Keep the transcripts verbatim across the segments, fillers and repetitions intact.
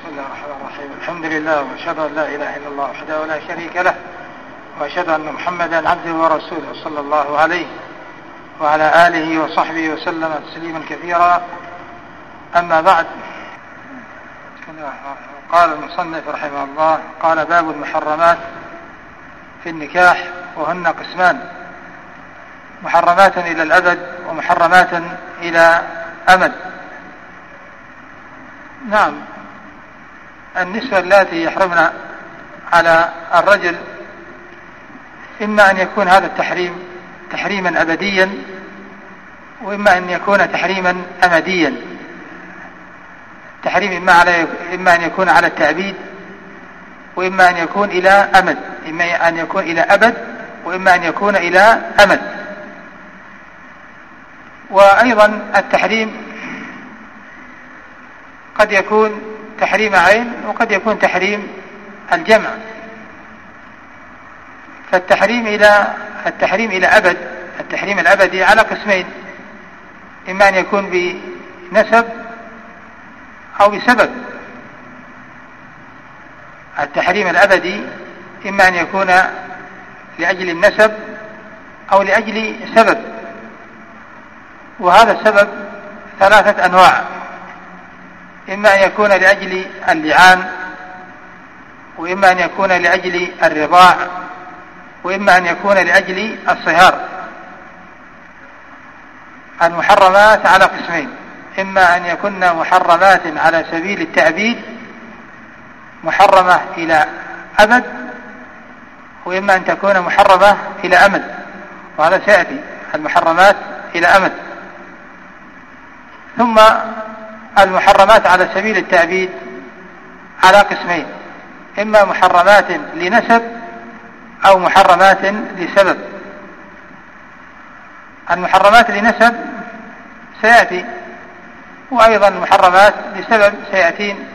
بسم الله الرحمن الرحيم. الحمد لله وأشهد أن لا إله إلا الله وحده لا شريك له، وأشهد أن محمدا عبده ورسوله صلى الله عليه وعلى آله وصحبه وسلم تسليما كثيرا. أما بعد، قال المصنف رحمه الله: قال باب المحرمات في النكاح، وهن قسمان: محرمات إلى الأبد ومحرمات إلى أمد. نعم، النسوة اللاتي يحرمن على الرجل إما أن يكون هذا التحريم تحريما أبديا، وإما أن يكون تحريما أمديا. تحريم إما, على إما أن يكون على التعبيد، وإما أن يكون إلى أمد، إما أن يكون إلى أبد، وإما أن يكون إلى أمد. وأيضا التحريم قد يكون تحريم عين، وقد يكون تحريم الجمع. فالتحريم إلى التحريم إلى أبد، التحريم الأبدي على قسمين: إما أن يكون بنسب أو بسبب. التحريم الأبدي إما أن يكون لأجل النسب أو لأجل سبب، وهذا السبب ثلاثة أنواع: إما أن يكون لأجل اللعان، وإما أن يكون لأجل الرضاع، وإما أن يكون لأجل الصهار. المحرمات على قسمين: إما أن يكون محرمات على سبيل التعبيد، محرمة إلى أبد، وإما أن تكون محرمة إلى أمد، وهذا سيأتي المحرمات إلى أمد. ثم المحرمات على سبيل التعبيد على قسمين: إما محرمات لنسب أو محرمات لسبب. المحرمات لنسب سيأتي، وأيضا المحرمات لسبب سيأتين.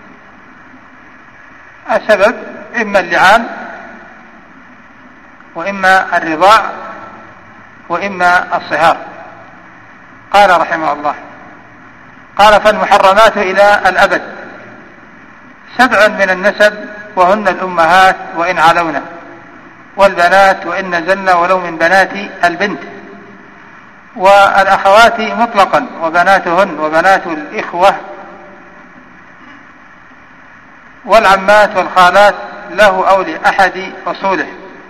السبب إما اللعان، وإما الرضاع، وإما الصهار. قال رحمه الله: قال: فالمحرمات إلى الأبد سبع من النسب، وهن الأمهات وإن علونا، والبنات وإن نزلن ولو من بنات البنت، والأخوات مطلقا، وبناتهن وبنات الإخوة، والعمات والخالات له أو لأحد أصوله.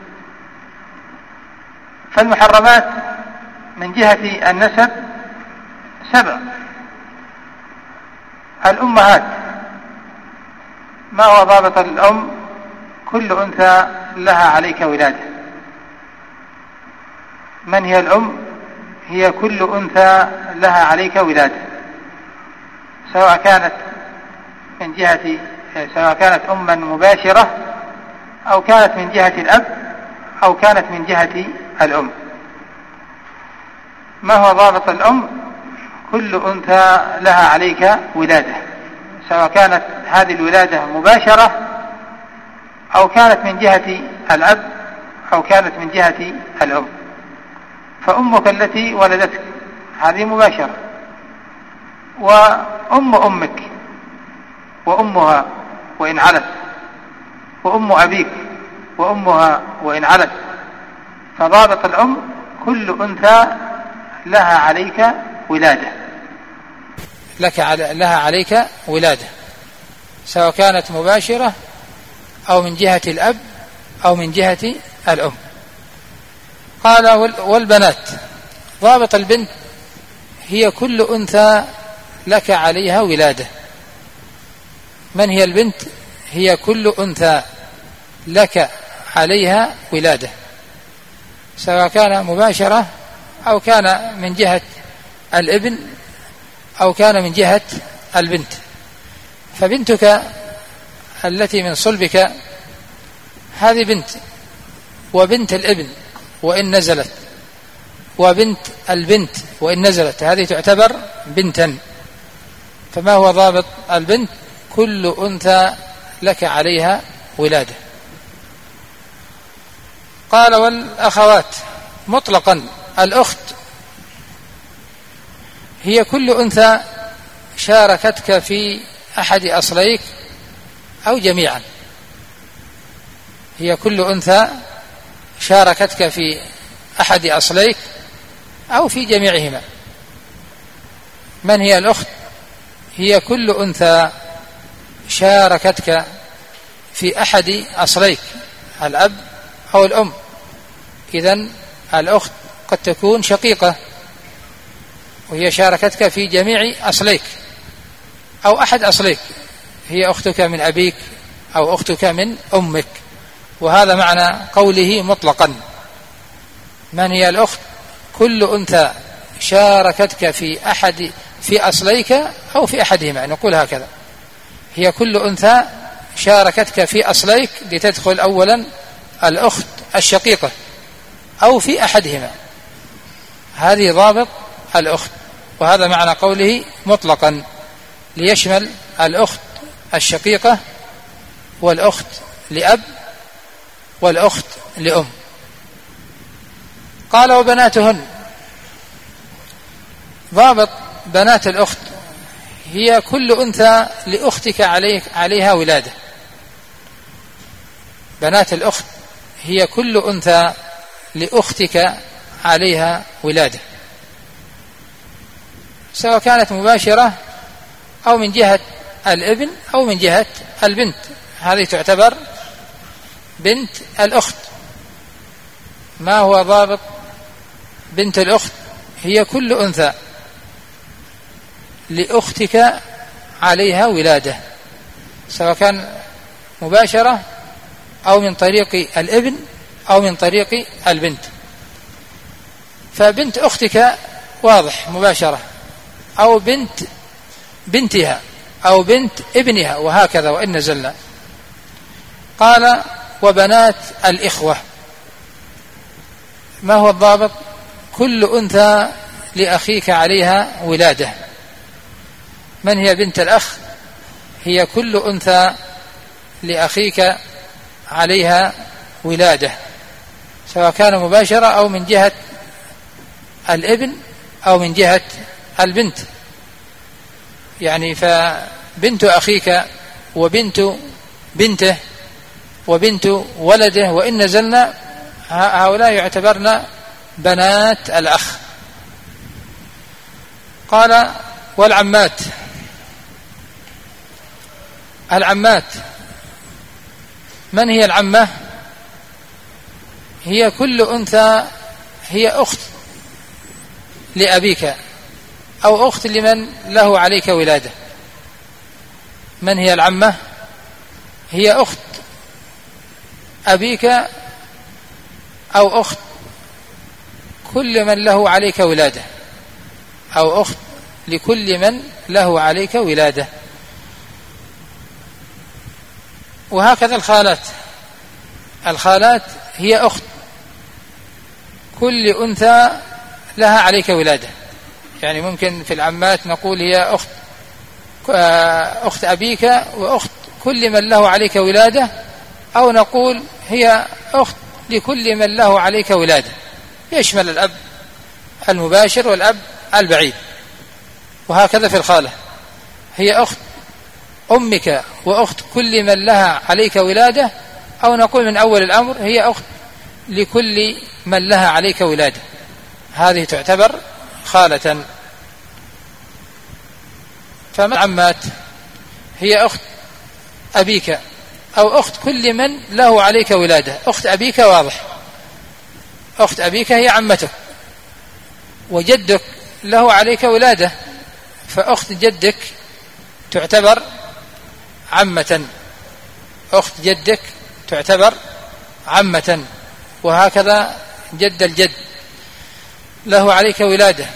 فالمحرمات من جهة النسب سبع. الأمهات: ما هو ضابط الأم؟ كل أنثى لها عليك ولادة. من هي الأم؟ هي كل أنثى لها عليك ولادة، سواء كانت من جهة سواء كانت أما مباشرة، أو كانت من جهة الأب، أو كانت من جهة الأم. ما هو ضابط الأم؟ كل أنثى لها عليك ولادة، سواء كانت هذه الولادة مباشرة، أو كانت من جهة الأب، أو كانت من جهة الأم. فأمك التي ولدتك هذه مباشرة، وأم أمك وأمها وإن علت، وأم أبيك وأمها وإن علت. فضابط الأم كل أنثى لها عليك ولادة، لك على لها عليك ولادة، سواء كانت مباشرة أو من جهة الأب أو من جهة الأم. قال: والبنات. ضابط البنت هي كل أنثى لك عليها ولادة. من هي البنت؟ هي كل أنثى لك عليها ولادة، سواء كان مباشرة أو كان من جهة الابن أو كان من جهة البنت. فبنتك التي من صلبك هذه بنت، وبنت الابن وإن نزلت، وبنت البنت وإن نزلت، هذه تعتبر بنتا. فما هو ضابط البنت؟ كل أنثى لك عليها ولادة. قال: والأخوات مطلقا. الأخت هي كل أنثى شاركتك في أحد أصليك أو جميعا. هي كل أنثى شاركتك في أحد أصليك أو في جميعهما. من هي الأخت؟ هي كل أنثى شاركتك في أحد أصليك، الأب أو الأم. إذن الأخت قد تكون شقيقة وهي شاركتك في جميع أصليك، أو أحد أصليك، هي أختك من أبيك أو أختك من أمك. وهذا معنى قوله مطلقا. من هي الأخت؟ كل أنثى شاركتك في أحد في أصليك أو في أحدهما. نقول هكذا: هي كل أنثى شاركتك في أصليك، لتدخل أولا الأخت الشقيقة أو في أحدهما. هذه ضابط الأخت. وهذا معنى قوله مطلقا، ليشمل الأخت الشقيقة والأخت لأب والأخت لأم. قال: وبناتهن. ضابط بنات الأخت: هي كل أنثى لأختك عليه عليها ولادة. بنات الأخت هي كل أنثى لأختك عليها ولادة، سواء كانت مباشرة أو من جهة الابن أو من جهة البنت. هذه تعتبر بنت الأخت. ما هو ضابط بنت الأخت؟ هي كل أنثى لأختك عليها ولادة، سواء كان مباشرة أو من طريق الابن أو من طريق البنت. فبنت أختك واضح مباشرة، أو بنت بنتها أو بنت ابنها، وهكذا وإن نزلنا. قال: وبنات الإخوة. ما هو الضابط؟ كل أنثى لأخيك عليها ولادة. من هي بنت الأخ؟ هي كل أنثى لأخيك عليها ولادة، سواء كان مباشرة أو من جهة الابن أو من جهة البنت. يعني فبنت أخيك وبنت بنته وبنت ولده وإن نزلنا، هؤلاء يعتبرن بنات الأخ. قال: والعمات. العمات. من هي العمة؟ هي كل أنثى هي أخت لأبيك أو أخت لمن له عليك ولادة. من هي العمة؟ هي أخت أبيك أو أخت كل من له عليك ولادة، أو أخت لكل من له عليك ولادة. وهكذا الخالات. الخالات هي أخت كل أنثى لها عليك ولادة. يعني ممكن في العمات نقول هي أخت أخت أبيك وأخت كل من له عليك ولادة، أو نقول هي أخت لكل من له عليك ولادة، يشمل الأب المباشر والأب البعيد. وهكذا في الخالة، هي أخت أمك وأخت كل من لها عليك ولادة، أو نقول من أول الأمر هي أخت لكل من لها عليك ولادة. هذه تعتبر خالة. فمن عمات هي أخت أبيك أو أخت كل من له عليك ولادة. أخت أبيك واضح، أخت أبيك هي عمتك، وجدك له عليك ولادة، فأخت جدك تعتبر عمة، أخت جدك تعتبر عمة. وهكذا جد الجد له عليك ولادة،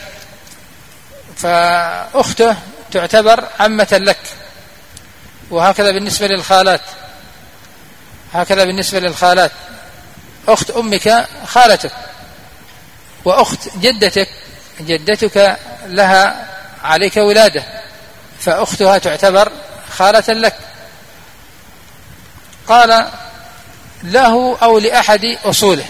فأخته تعتبر عمة لك. وهكذا بالنسبة للخالات، هكذا بالنسبة للخالات، أخت أمك خالتك، وأخت جدتك جدتك لها عليك ولادة، فأختها تعتبر خالة لك. قال: له أو لأحد أصوله.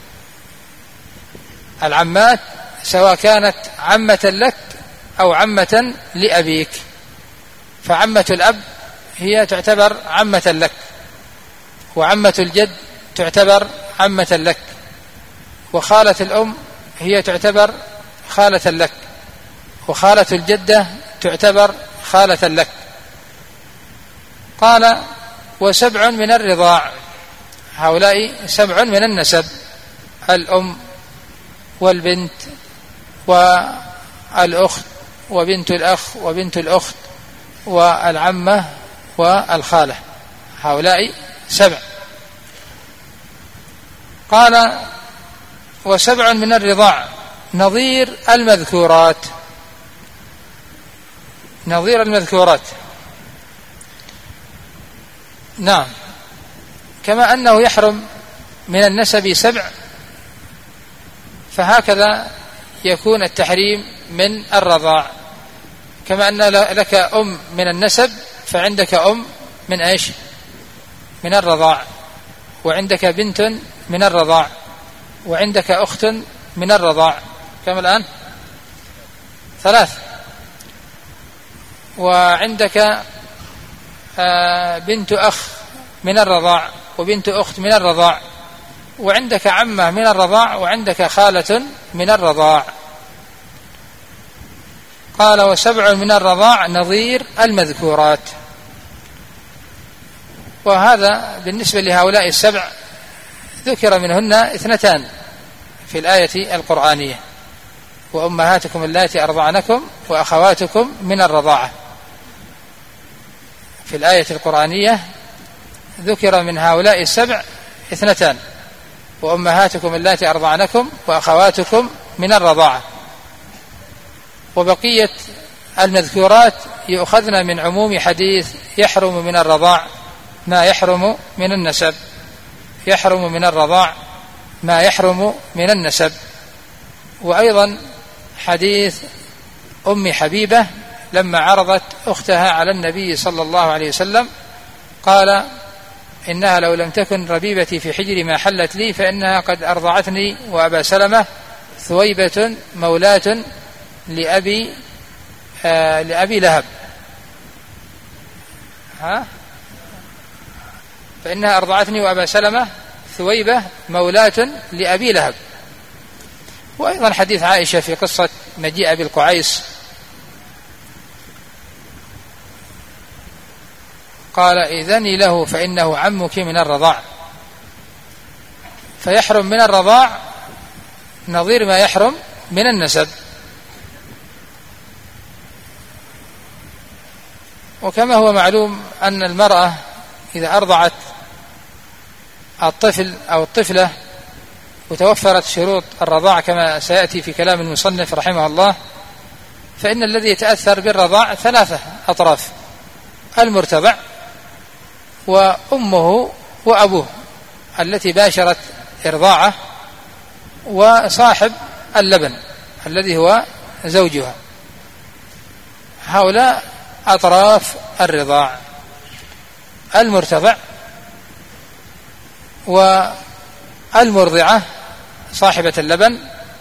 العمات سواء كانت عمة لك أو عمة لأبيك. فعمة الأب هي تعتبر عمة لك، وعمة الجد تعتبر عمة لك، وخالة الأم هي تعتبر خالة لك، وخالة الجدة تعتبر خالة لك. قال وسبع من الرضاع، هؤلاء سبع من النسب: الأم والبنت والأخت وبنت الأخ وبنت الأخت والعمة والخالة، هؤلاء سبع. قال وسبع من الرضاع نظير المذكورات، نظير المذكورات. نعم، كما أنه يحرم من النسب سبع، فهكذا يكون التحريم من الرضاع. كما أن لك أم من النسب فعندك أم من إيش؟ من الرضاع، وعندك بنت من الرضاع، وعندك أخت من الرضاع. كم الآن؟ ثلاث. وعندك بنت أخ من الرضاع، وبنت أخت من الرضاع، وعندك عمة من الرضاع، وعندك خالة من الرضاع. قال وسبع من الرضاع نظير المذكورات. وهذا بالنسبة لهؤلاء السبع ذكر منهن اثنتان في الآية القرآنية: وأمهاتكم اللاتي أرضعنكم وأخواتكم من الرضاعة. في الآية القرآنية ذكر من هؤلاء السبع اثنتان: وأمهاتكم اللاتي أرضعنكم وأخواتكم من الرضاعة. وبقية المذكورات يؤخذن من عموم حديث يحرم من الرضاع ما يحرم من النسب، يحرم من الرضاع ما يحرم من النسب. وأيضا حديث أم حبيبة لما عرضت أختها على النبي صلى الله عليه وسلم قال إنها لو لم تكن ربيبتي في حجري ما حلت لي، فإنها قد أرضعتني وأبا سلمة ثويبة مولاة لأبي آه لأبي لهب. ها؟ فإنها أرضعتني وأبا سلمة ثويبة مولاة لأبي لهب. وأيضا حديث عائشة في قصة مجيء أبي القعيس قال إذني له فإنه عمك من الرضاع. فيحرم من الرضاع نظير ما يحرم من النسب. وكما هو معلوم أن المرأة إذا أرضعت الطفل أو الطفلة وتوفرت شروط الرضاع كما سيأتي في كلام المصنف رحمه الله، فإن الذي يتأثر بالرضاع ثلاثة أطراف: المرتضع وأمه وأبوه التي باشرت إرضاعه، وصاحب اللبن الذي هو زوجها. هؤلاء أطراف الرضاع: المرتضع والمرضعة صاحبة اللبن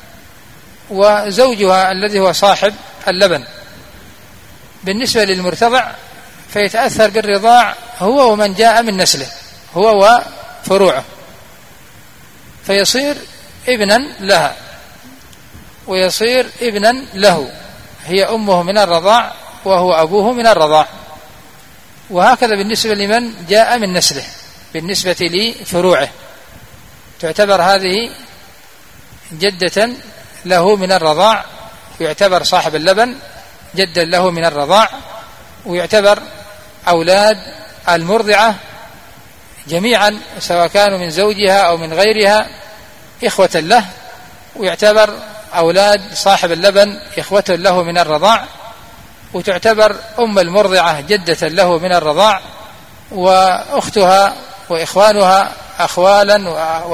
وزوجها الذي هو صاحب اللبن. بالنسبة للمرتضع فيتأثر بالرضاع هو ومن جاء من نسله، هو وفروعه، فيصير ابنا لها ويصير ابنا له، هي أمه من الرضاع وهو أبوه من الرضاع. وهكذا بالنسبة لمن جاء من نسله بالنسبة لفروعه، تعتبر هذه جدة له من الرضاع، ويعتبر صاحب اللبن جدا له من الرضاع، ويعتبر أولاد المرضعة جميعا سواء كانوا من زوجها أو من غيرها إخوة له، ويعتبر أولاد صاحب اللبن إخوة له من الرضاع، وتعتبر أم المرضعة جدة له من الرضاع، وأختها وإخوانها أخوالا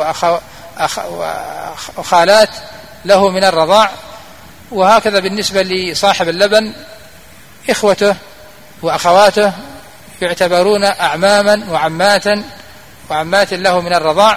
وخالات له من الرضاع. وهكذا بالنسبة لصاحب اللبن إخوته وأخواته يعتبرون أعماما وعمات وعمات له من الرضاع.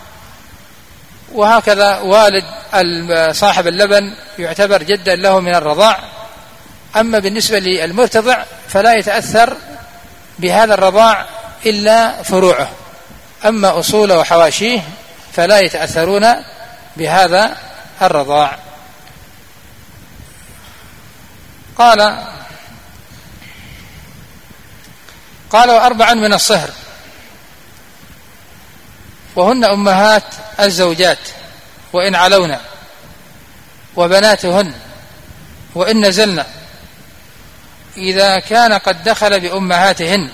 وهكذا والد صاحب اللبن يعتبر جدا له من الرضاع. أما بالنسبة للمرتضع فلا يتأثر بهذا الرضاع إلا فروعه، أما أصوله وحواشيه فلا يتأثرون بهذا الرضاع. قال قال وأربعا من الصهر، وهن أمهات الزوجات وإن علونا، وبناتهن وإن نزلنا، إذا كان قد دخل بأمهاتهن،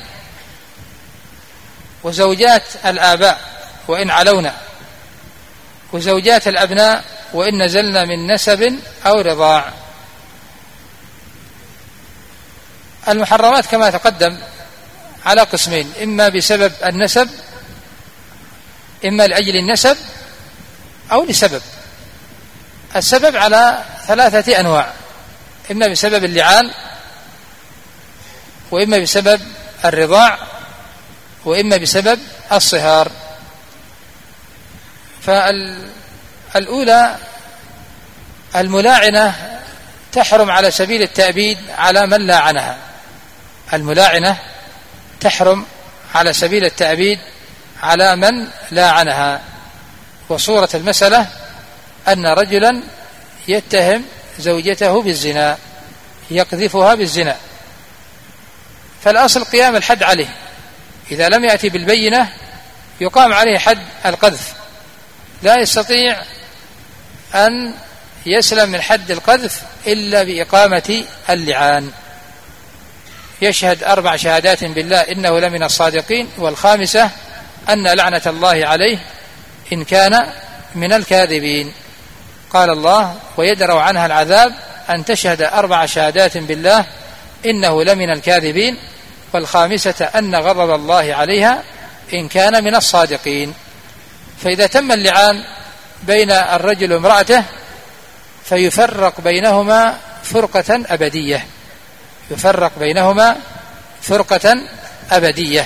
وزوجات الآباء وإن علونا، وزوجات الأبناء وإن نزلنا من نسب أو رضاع. المحرمات كما تقدم على قسمين، إما بسبب النسب، إما لأجل النسب أو لسبب. السبب على ثلاثة أنواع، إما بسبب اللعان، وإما بسبب الرضاع، وإما بسبب الصهار. فالأولى الملاعنة تحرم على سبيل التأبيد على من لاعنها، الملاعنة تحرم على سبيل التأبيد على من لاعنها. وصورة المسألة أن رجلا يتهم زوجته بالزنا، يقذفها بالزنا، فالأصل قيام الحد عليه، إذا لم يأتي بالبينة يقام عليه حد القذف، لا يستطيع أن يسلم من حد القذف إلا بإقامة اللعان. يشهد أربع شهادات بالله إنه لمن الصادقين، والخامسة أن لعنة الله عليه إن كان من الكاذبين. قال الله ويدرأ عنها العذاب أن تشهد أربع شهادات بالله إنه لمن الكاذبين، والخامسة أن غضب الله عليها إن كان من الصادقين. فإذا تم اللعان بين الرجل وامرأته فيفرق بينهما فرقة أبدية، يفرق بينهما فرقة أبدية.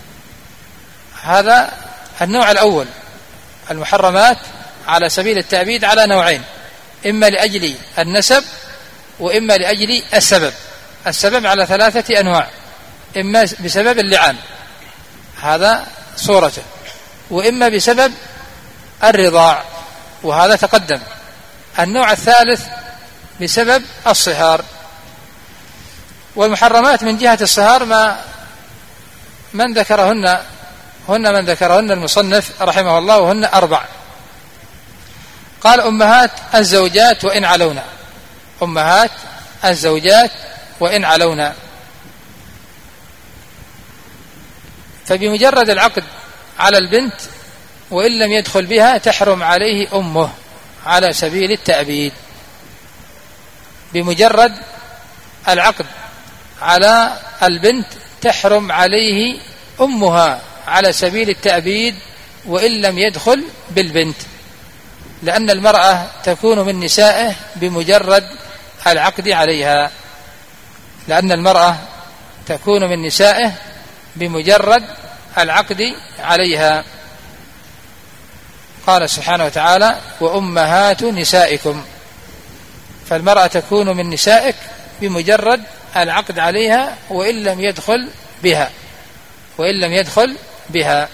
هذا النوع الأول. المحرمات على سبيل التأبيد على نوعين، إما لأجل النسب وإما لأجل السبب. السبب على ثلاثة أنواع، إما بسبب اللعان هذا صورته، وإما بسبب الرضاع وهذا تقدم. النوع الثالث بسبب الصهار. والمحرمات من جهة الصهار ما من ذكرهن هن من ذكرهن المصنف رحمه الله، وهن أربع. قال أمهات الزوجات وإن علونا، أمهات الزوجات وإن علونا، فبمجرد العقد على البنت وإن لم يدخل بها تحرم عليه أمه على سبيل التأبيد. بمجرد العقد على البنت تحرم عليه أمها على سبيل التأبيد وإن لم يدخل بالبنت، لأن المرأة تكون من نسائه بمجرد العقد عليها، لأن المرأة تكون من نسائه بمجرد العقد عليها. قال سبحانه وتعالى وأمهات نسائكم، فالمرأة تكون من نسائك بمجرد العقد عليها وإن لم يدخل بها وإن لم يدخل بها.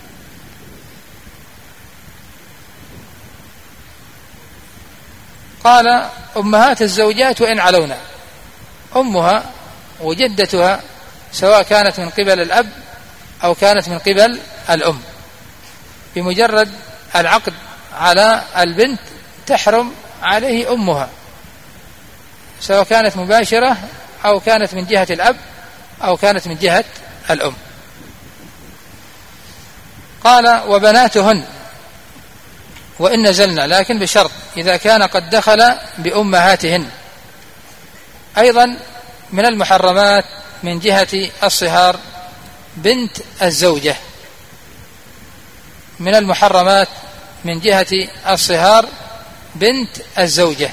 قال أمهات الزوجات وإن علونا، أمها وجدتها سواء كانت من قبل الأب أو كانت من قبل الأم، بمجرد العقد على البنت تحرم عليه أمها، سواء كانت مباشرة أو كانت من جهة الأب أو كانت من جهة الأم. قال وبناتهن وإن نزلنا، لكن بشرط إذا كان قد دخل بأمهاتهن. أيضا من المحرمات من جهة الصهار بنت الزوجة، من المحرمات من جهة الصهار بنت الزوجة،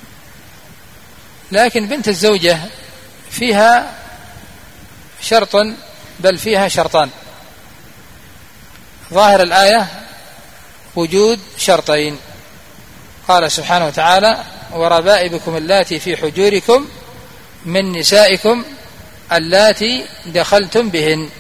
لكن بنت الزوجة فيها شرط، بل فيها شرطان. ظاهر الآية وجود شرطين. قال سبحانه وتعالى وربائبكم اللاتي في حجوركم من نسائكم اللاتي دخلتم بهن.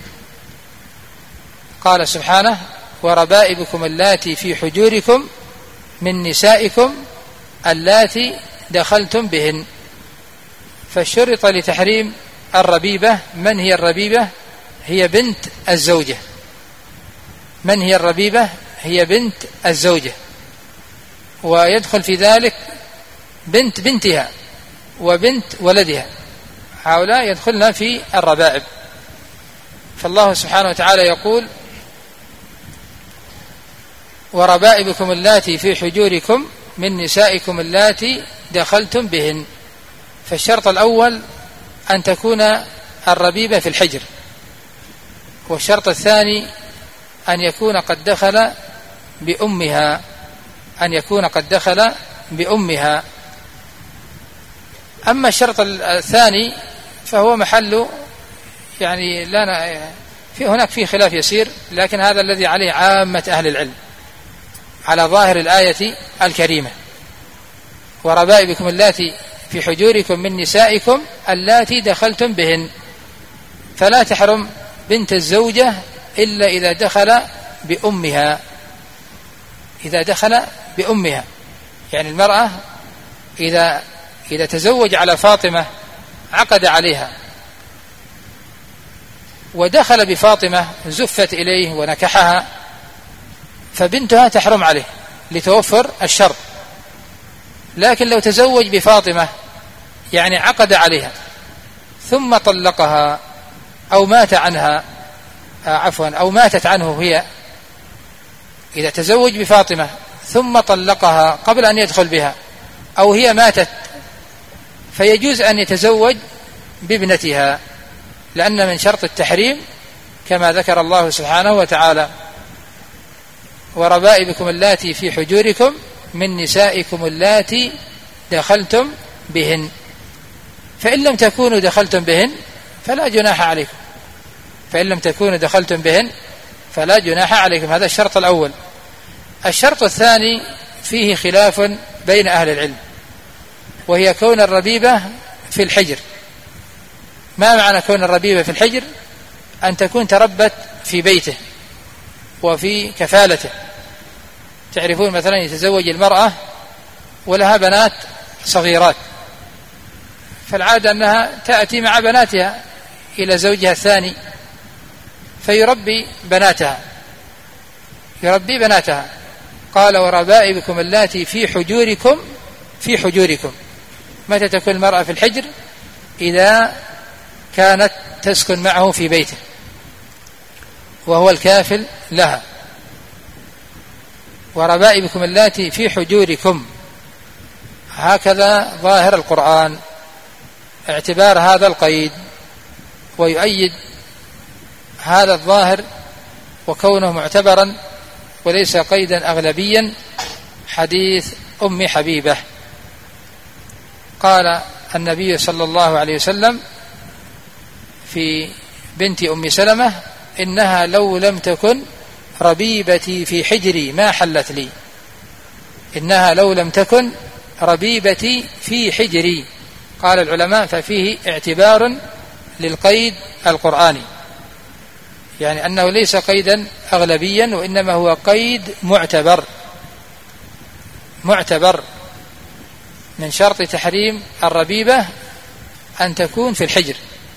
قال سبحانه: وربائبكم اللاتي في حجوركم من نسائكم اللاتي دخلتم بهن. فشرط لتحريم الربيبة. من هي الربيبة؟ هي بنت الزوجة. من هي الربيبة؟ هي بنت الزوجة، ويدخل في ذلك بنت بنتها وبنت ولدها، هؤلاء يدخلن في الربائب. فالله سبحانه وتعالى يقول: وربائبكم اللاتي في حجوركم من نسائكم اللاتي دخلتم بهن. فالشرط الأول أن تكون الربيبة في الحجر، والشرط الثاني أن يكون قد دخل بأمها أن يكون قد دخل بأمها. أما الشرط الثاني فهو محل يعني لا في هناك فيه خلاف يسير، لكن هذا الذي عليه عامة أهل العلم على ظاهر الآية الكريمة: وربائبكم اللاتي في حجوركم من نسائكم اللاتي دخلتم بهن. فلا تحرم بنت الزوجة إلا إذا دخل بأمها إذا دخل بأمها يعني المرأة إذا إذا تزوج على فاطمة عقد عليها ودخل بفاطمة زفت إليه ونكحها، فبنتها تحرم عليه لتوفر الشرط. لكن لو تزوج بفاطمة يعني عقد عليها ثم طلقها أو مات عنها آه عفوا أو ماتت عنه هي، إذا تزوج بفاطمة ثم طلقها قبل أن يدخل بها أو هي ماتت، فيجوز أن يتزوج بابنتها، لأن من شرط التحريم كما ذكر الله سبحانه وتعالى: وربائبكم اللاتي في حجوركم من نسائكم اللاتي دخلتم بهن. فإن لم تكونوا دخلتم بهن فلا جناح عليكم فإن لم تكونوا دخلتم بهن فلا جناح عليكم. هذا الشرط الأول. الشرط الثاني فيه خلاف بين أهل العلم، وهي كون الربيبة في الحجر. ما معنى كون الربيبة في الحجر؟ أن تكون تربت في بيته وفي كفالته. تعرفون مثلا يتزوج المرأة ولها بنات صغيرات، فالعادة أنها تأتي مع بناتها إلى زوجها الثاني فيربي بناتها يربي بناتها قال: وربائبكم اللاتي في حجوركم في حجوركم. متى تكون المرأة في الحجر؟ إذا كانت تسكن معه في بيته وهو الكافل لها. وربائبكم اللاتي في حجوركم، هكذا ظاهر القرآن اعتبار هذا القيد، ويؤيد هذا الظاهر وكونه معتبرا وليس قيدا أغلبيا حديث أم حبيبة. قال النبي صلى الله عليه وسلم في بنت أم سلمة: إنها لو لم تكن ربيبتي في حجري ما حلت لي. إنها لو لم تكن ربيبتي في حجري. قال العلماء: ففيه اعتبار للقيد القرآني، يعني أنه ليس قيدا أغلبيا وإنما هو قيد معتبر معتبر من شرط تحريم الربيبة أن تكون في الحجر،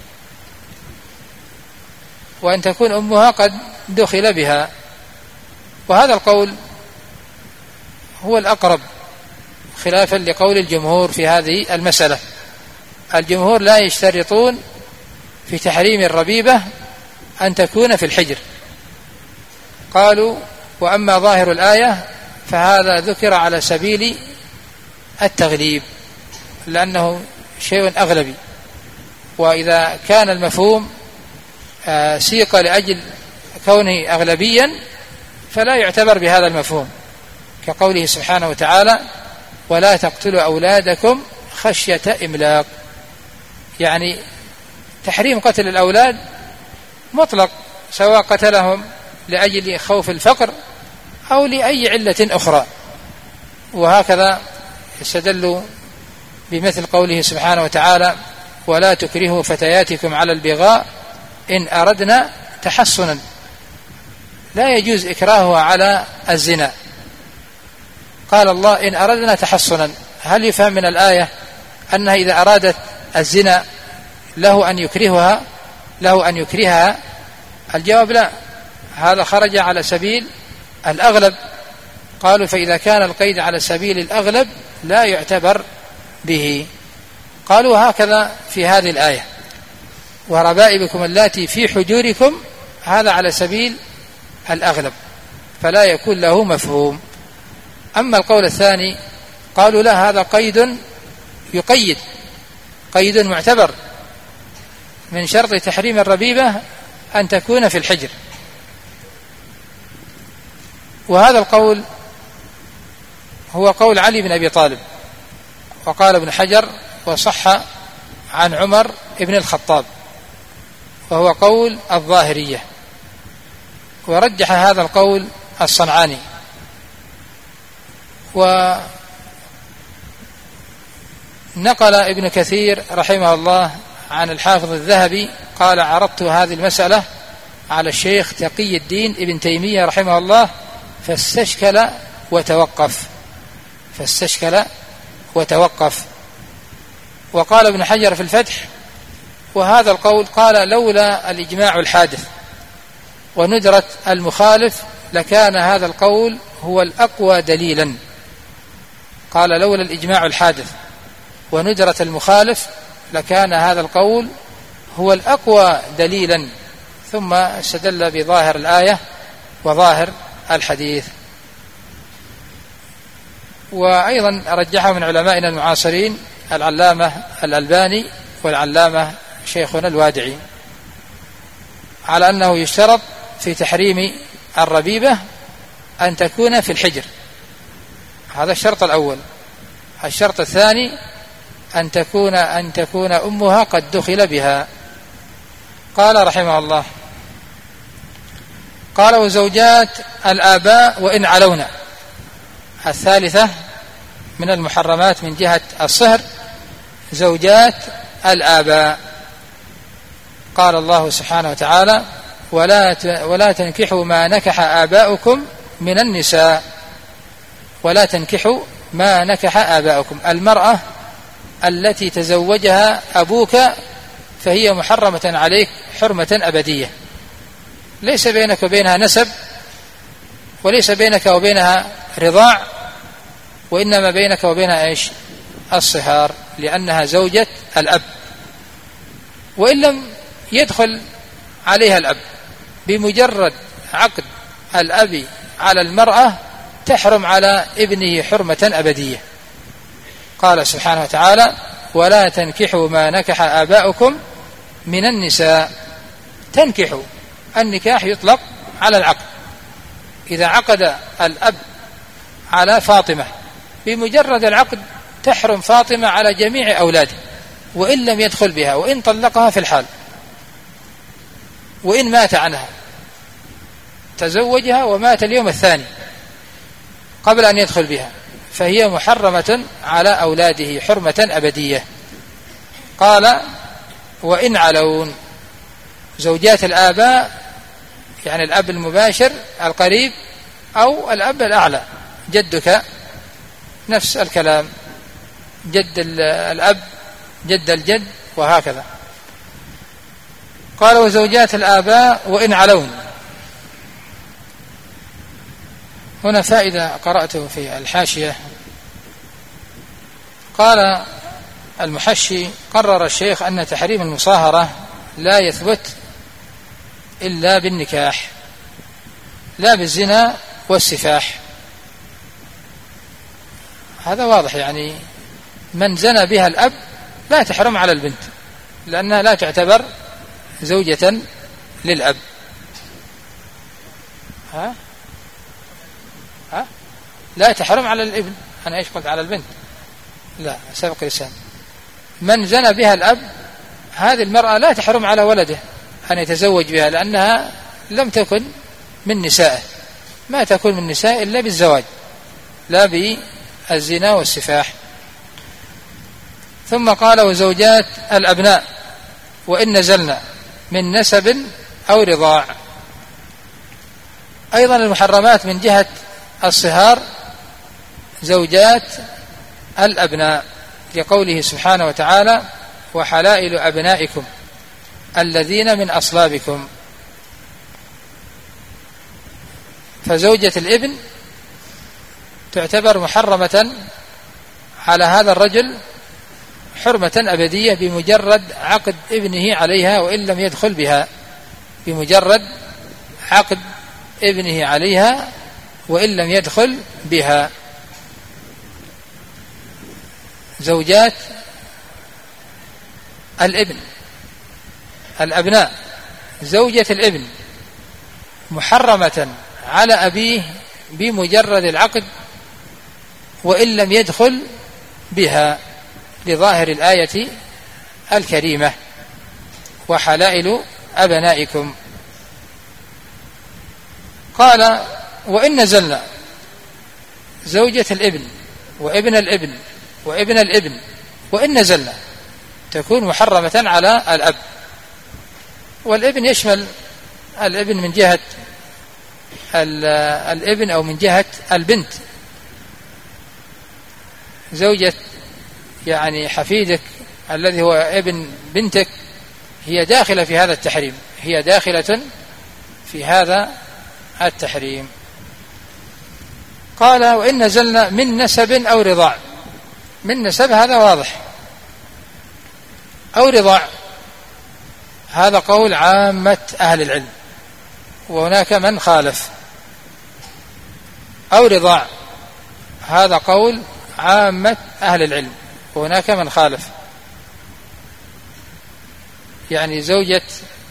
وأن تكون أمها قد دخل بها. وهذا القول هو الأقرب خلافا لقول الجمهور في هذه المسألة. الجمهور لا يشترطون في تحريم الربيبة أن تكون في الحجر. قالوا: وأما ظاهر الآية فهذا ذكر على سبيل التغليب لأنه شيء أغلبي، وإذا كان المفهوم سيق لأجل كونه أغلبيا فلا يعتبر بهذا المفهوم، كقوله سبحانه وتعالى: ولا تقتلوا أولادكم خشية إملاق. يعني تحريم قتل الأولاد مطلق، سواء قتلهم لأجل خوف الفقر أو لأي علة أخرى. وهكذا يستدل بمثل قوله سبحانه وتعالى: ولا تكرهوا فتياتكم على البغاء إن أردنا تحصنا. لا يجوز إكراهها على الزنا. قال الله إن أردنا تحصنا، هل يفهم من الآية أنها إذا أرادت الزنا له أن يكرهها له أن يكرهها؟ الجواب لا، هذا خرج على سبيل الأغلب. قالوا فإذا كان القيد على سبيل الأغلب لا يعتبر به. قالوا هكذا في هذه الآية، وربائبكم اللاتي في حجوركم، هذا على سبيل الأغلب فلا يكون له مفهوم. أما القول الثاني قالوا لا، هذا قيد يقيد، قيد معتبر. من شرط تحريم الربيبة أن تكون في الحجر. وهذا القول هو قول علي بن أبي طالب، وقال ابن حجر وصح عن عمر بن الخطاب، وهو قول الظاهرية. ورجح هذا القول الصنعاني. ونقل ابن كثير رحمه الله عن الحافظ الذهبي قال عرضت هذه المسألة على الشيخ تقي الدين ابن تيمية رحمه الله فاستشكل وتوقف فاستشكل وتوقف وقال ابن حجر في الفتح وهذا القول قال لولا الإجماع الحادث وندرة المخالف لكان هذا القول هو الأقوى دليلا. قال لولا الإجماع الحادث وندرة المخالف لكان هذا القول هو الأقوى دليلا. ثم استدل بظاهر الآية وظاهر الحديث. وأيضا رجحه من علمائنا المعاصرين العلامة الألباني والعلامة شيخنا الوادعي على أنه يشترط في تحريم الربيبة أن تكون في الحجر. هذا الشرط الأول. الشرط الثاني أن تكون أن تكون أمها قد دخل بها. قال رحمه الله قال وزوجات الآباء وإن علونا. الثالثة من المحرمات من جهة الصهر زوجات الآباء. قال الله سبحانه وتعالى ولا ولا تنكحوا ما نكح آباؤكم من النساء. ولا تنكحوا ما نكح آباؤكم. المرأة التي تزوجها أبوك فهي محرمة عليك حرمة أبدية، ليس بينك وبينها نسب وليس بينك وبينها رضاع، وإنما بينك وبينها إيش؟ الصهار، لأنها زوجة الأب. وإن لم يدخل عليها الأب، بمجرد عقد الأب على المرأة تحرم على ابنه حرمة أبدية. قال سبحانه وتعالى ولا تنكحوا ما نكح آباؤكم من النساء. تنكحوا، النكاح يطلق على العقد. إذا عقد الأب على فاطمة بمجرد العقد تحرم فاطمة على جميع أولاده، وإن لم يدخل بها، وإن طلقها في الحال، وإن مات عنها. تزوجها ومات اليوم الثاني قبل أن يدخل بها، فهي محرمة على أولاده حرمة أبدية. قال وإن علون. زوجات الآباء يعني الأب المباشر القريب أو الأب الأعلى، جدك نفس الكلام، جد الأب جد الجد وهكذا. قال وزوجات الآباء وإن علون. هنا فائدة قرأته في الحاشية. قال المحشي قرر الشيخ أن تحريم المصاهرة لا يثبت إلا بالنكاح لا بالزنا والسفاح. هذا واضح، يعني من زنى بها الأب لا تحرم على البنت لأنها لا تعتبر زوجة للأب. ها؟ ها؟ لا تحرم على الابن. أنا إيش قلت على البنت؟ لا، سبق لسان. من زنى بها الأب هذه المرأة لا تحرم على ولده أن يتزوج بها لأنها لم تكن من نسائه. ما تكون من نساء إلا بالزواج لا بالزنا والسفاح. ثم قال وزوجات الأبناء وإن نزلنا من نسب أو رضاع. أيضا المحرمات من جهة الصهار زوجات الأبناء، لقوله سبحانه وتعالى وحلائل أبنائكم الذين من أصلابكم. فزوجة الابن تعتبر محرمة على هذا الرجل حرمة أبدية بمجرد عقد ابنه عليها وإن لم يدخل بها، بمجرد عقد ابنه عليها وإن لم يدخل بها. زوجات الابن الأبناء، زوجة الابن محرمة على أبيه بمجرد العقد وإن لم يدخل بها، لظاهر الآية الكريمة وحلائل أبنائكم. قال وإن نزلنا زوجة الابن وابن الابن وابن الابن، وإن نزلنا تكون محرمة على الأب، والابن يشمل الابن من جهة الابن أو من جهة البنت، زوجة يعني حفيدك الذي هو ابن بنتك هي داخلة في هذا التحريم، هي داخلة في هذا التحريم. قال وإن نزلنا من نسب أو رضاع، من نسب هذا واضح، أو رضاع هذا قول عامة أهل العلم وهناك من خالف. أو رضاع هذا قول عامة أهل العلم وهناك من خالف، يعني زوجة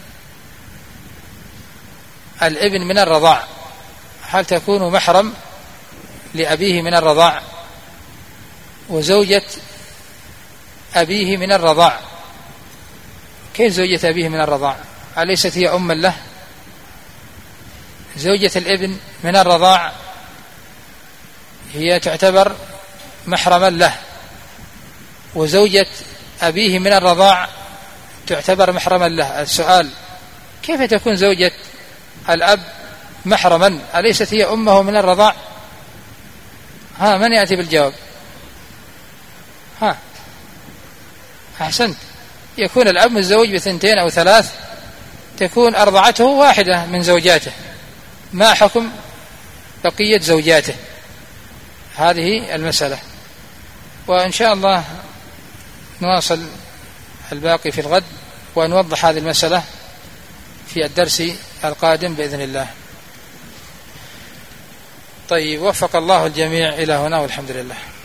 الابن من الرضاع هل تكون محرم لأبيه من الرضاع؟ وزوجة أبيه من الرضاع كيف زوجة أبيه من الرضاع؟ أليست هي أما له؟ زوجة الابن من الرضاع هي تعتبر محرما له، وزوجة أبيه من الرضاع تعتبر محرما له. السؤال كيف تكون زوجة الأب محرما؟ أليست هي أمه من الرضاع؟ ها من يأتي بالجواب؟ ها أحسنت، يكون الأب متزوج بثنتين أو ثلاث تكون أرضعته واحدة من زوجاته، ما حكم بقية زوجاته؟ هذه المسألة. وإن شاء الله نواصل الباقي في الغد ونوضح هذه المسألة في الدرس القادم بإذن الله. طيب، وفق الله الجميع إلى هنا والحمد لله.